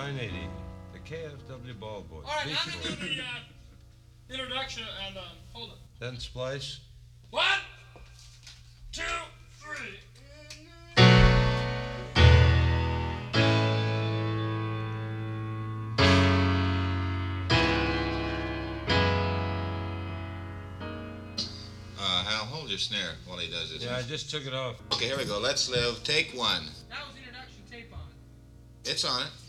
980. The KFW Ball Boys. All right, now Beach I'm going to Boys. do the introduction and hold it. Then splice. 1, 2, 3. Hal, hold your snare while he does this. Yeah, I just took it off. Okay, here we go. Let's live. Take one. That was the introduction tape on. It's on it.